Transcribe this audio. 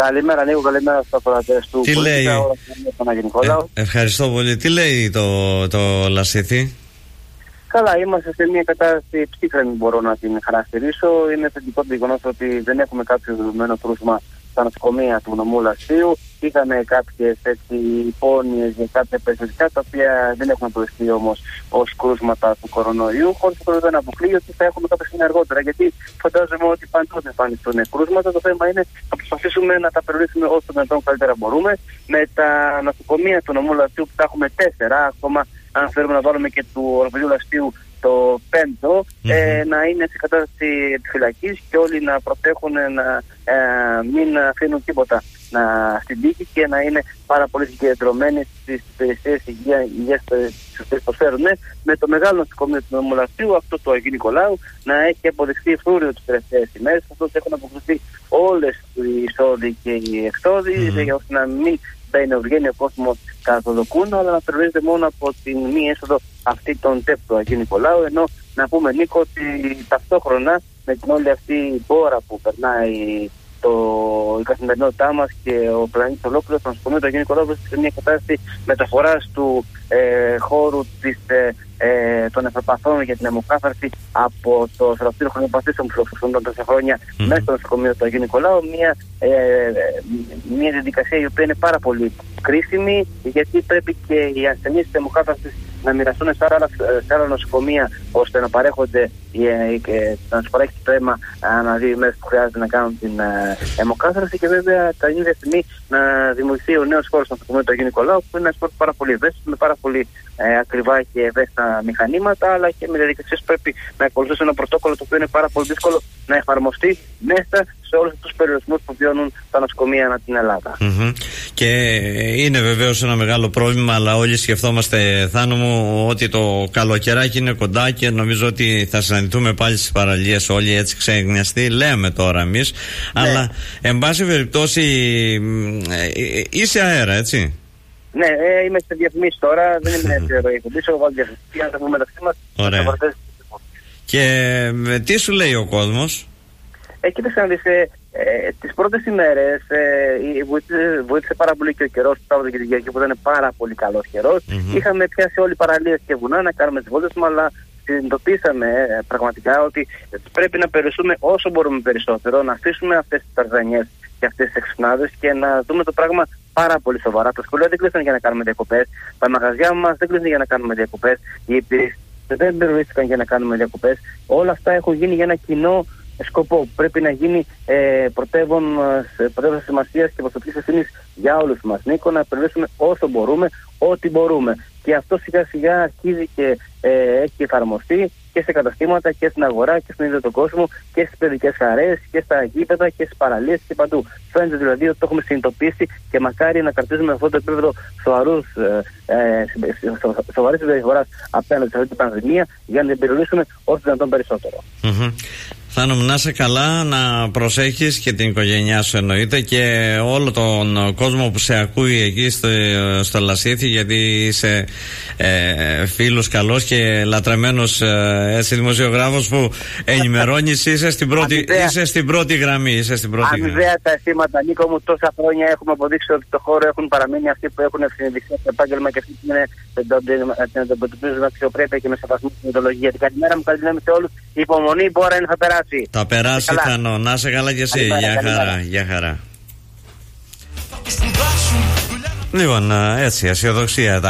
Καλημέρα Νίκο, καλημέρα στους ακροατές του. Τι λέει? Ευχαριστώ πολύ. Τι λέει το Λασίθι? Καλά, είμαστε σε μια κατάσταση ψύχρεμη, μπορώ να την χαρακτηρίσω. Είναι θετικό το γεγονός ότι δεν έχουμε κάποιο δεδομένο κρούσμα στα νοσοκομεία του νομού Λασίου. Είχαμε κάποιες υπόνοιες για κάποια περιστατικά τα οποία δεν έχουν αποδειχθεί όμως ως κρούσματα του κορονοϊού. Χωρίς αυτό δεν αποκλείει ότι θα έχουμε κάποια στιγμή αργότερα. Γιατί φαντάζομαι ότι παντού θα εμφανιστούν κρούσματα. Το θέμα είναι να προσπαθήσουμε να τα περιορίσουμε όσο δυνατόν καλύτερα μπορούμε. Με τα νοσοκομεία του νομού Λασίου που θα έχουμε 4 ακόμα, αν θέλουμε να βάλουμε και του Ορφείου Λασίου το 5ο, να είναι σε κατάσταση επιφυλακής και όλοι να προσέχουν να μην αφήνουν τίποτα στην τύχη και να είναι πάρα πολύ συγκεντρωμένοι στις υπηρεσίες υγείας που προσφέρουν. Με το μεγάλο νοσοκομείο του νομού Λασίου, αυτό του Αγίου Νικολάου, να έχει αποδειχθεί φρούριο τις τελευταίες ημέρες, καθώς έχουν αποκριθεί όλες οι εισόδοι και οι εξόδοι, ώστε να μην βγαίνει ο κόσμος κατά το δοκούνο, αλλά να περιορίζεται μόνο από την μη έσοδο αυτή των ΤΕΠ του Αγίου Νικολάου. Ενώ να πούμε, Νίκο, ότι ταυτόχρονα με την όλη αυτή η πόρα που περνάει η καθημερινότητά μας και ο πλανήτης ολόκληρος, το νοσοκομείο του Αγίου Νικολάου βρίσκεται σε μια κατάσταση μεταφοράς του χώρου των ευπαθών για την αιμοκάθαρση από το θεραπευτήριο χρονοπαθήσεων που φιλοξενούνταν τόσα χρόνια μέσα στο νοσοκομείο του Αγίου Νικολάου. Μια διαδικασία η οποία είναι πάρα πολύ κρίσιμη, γιατί πρέπει και οι ασθενείς της αιμοκάθαρσης να μοιραστούν σε άλλα νοσοκομεία, ώστε να παρέχονται να του παρέχει το αίμα ανά 2 ημέρες που χρειάζεται να κάνουν την αιμοκάθαρση. Και βέβαια τα ίδια στιγμή να δημιουργηθεί ο νέος χώρος στο νοσοκομείο του Αγίου Νικολάου, που είναι ένα σπορ πάρα πολύ ευαίσθητο, με πάρα πολύ ακριβά και ευαίσθητα μηχανήματα, αλλά και με διαδικασίες που πρέπει να ακολουθήσουν ένα πρωτόκολλο το οποίο είναι πάρα πολύ δύσκολο να εφαρμοστεί μέσα σε όλους τους περιορισμούς που βιώνουν τα νοσοκομεία ανά την Ελλάδα. Και είναι βεβαίως ένα μεγάλο πρόβλημα, αλλά όλοι σκεφτόμαστε, Θάνο μου, ότι το καλοκαιράκι είναι κοντά και νομίζω ότι θα συναντηθούμε πάλι στις παραλίες όλοι έτσι ξεγνιαστοί, λέμε τώρα εμείς, αλλά εν πάση περιπτώσει είσαι αέρα, έτσι? Ναι, είμαι σε διαφημίσεις τώρα, δεν είμαι σε ροή εκπομπής, εγώ βάλω διαφημίσεις για να τα πούμε μεταξύ μας. Ωραία. Και τι σου λέει ο κόσμος? Κοίταξε να δεις, τις πρώτες ημέρες βοήθησε πάρα πολύ και ο καιρός του Σάββατο και την Κυριακή, που ήταν πάρα πολύ καλός καιρός. Είχαμε πιάσει όλοι παραλίες και βουνά να κάνουμε τις βόλτες μας, αλλά συνειδητοποίησαμε πραγματικά ότι πρέπει να περιοριστούμε όσο μπορούμε περισσότερο, να αφήσουμε αυτές τις ταρζανιές και αυτές τις εξυπνάδες και να δούμε το πράγμα πάρα πολύ σοβαρά. Τα σχολεία δεν κλείσαν για να κάνουμε διακοπές, τα μαγαζιά μας δεν κλείσαν για να κάνουμε διακοπές, οι υπηρεσίες δεν περιορίστηκαν για να κάνουμε διακοπές. Όλα αυτά έχουν γίνει για ένα κοινό σκοπό. Πρέπει να γίνει πρωτεύον σημασίας και προσωπικής ευθύνης για όλους μας, Νίκο, να περιορίσουμε όσο μπορούμε, ό,τι μπορούμε. Και αυτό σιγά σιγά αρχίζει και έχει εφαρμοστεί και σε καταστήματα και στην αγορά και στον ίδιο τον κόσμο και στις παιδικές χαρές και στα γήπεδα και στις παραλίες και παντού. Φαίνεται δηλαδή ότι το έχουμε συνειδητοποιήσει και μακάρι να κρατήσουμε αυτό το επίπεδο σοβαρής συμπεριφοράς απέναντι σε αυτή την πανδημία για να την περιορίσουμε όσο δυνατόν περισσότερο. Θάνο μου, να είσαι καλά, να προσέχεις και την οικογένειά σου εννοείται και όλο τον κόσμο που σε ακούει εκεί στο Λασίθι, γιατί είσαι φίλος καλός και λατρεμένος δημοσιογράφος που ενημερώνεις, είσαι στην πρώτη γραμμή. Αμοιβαία τα αισθήματα, Νίκο μου, τόσα χρόνια έχουμε αποδείξει ότι στο χώρο έχουν παραμείνει αυτοί που έχουν συνειδητοποιήσει το επάγγελμα και αυτοί που είναι την αντιμετωπίζουν με αξιοπρέπεια και με σεβασμό στην ιδεολογία. Την καλημέρα μου, καλή δύναμη σε όλους. Η υπομονή μπορεί να θα περάσει. Θα περάσει, Θάνο. Να είσαι καλά κι εσύ. Γεια χαρά. Λοιπόν, έτσι, αισιοδοξία.